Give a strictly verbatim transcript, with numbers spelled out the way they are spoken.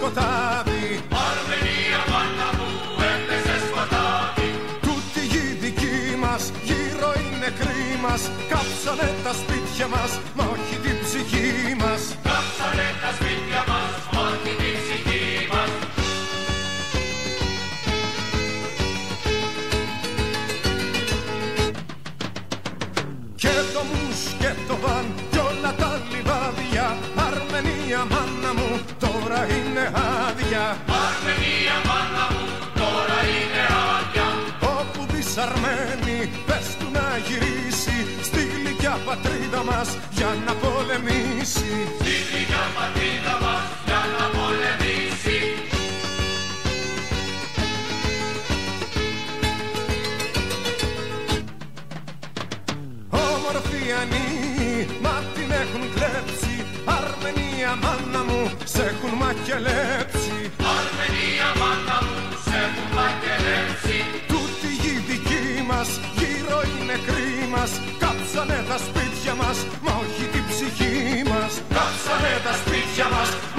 σκοτάδι. Αρμενία, μάνα μου, έπεσε σκοτάδι. Τούτη γη δική μας, γύρω είναι νεκροί μας. Κάψανε τα σπίτια μας, μα όχι την ψυχή μας. Κάψανε τα σπίτια μας, μα όχι την ψυχή μας. Και το Μους και το Βαν κι όλα τα λιβάδια. Αρμενία, μάνα μου, τώρα είναι άδεια. Αρμενία, μάνα μου, τώρα είναι άδεια. Όπου δεις Αρμένη, πες του να γυρίσει στη γλυκιά πατρίδα μας για να πολεμήσει. Στη γλυκιά πατρίδα μας για να πολεμήσει. Ομορφιανοί, μα την έχουν κλέψει. Αρμενία, μάνα μου, σ' έχουν μακελέψει. Αρμενία, μάνα μου, σ' έχουν μακελέψει. Τούτη γη δική μας, γύρω είναι νεκροί μας. Κάψανε τα σπίτια μας, μα όχι την ψυχή μας. Κάψανε τα σπίτια μας,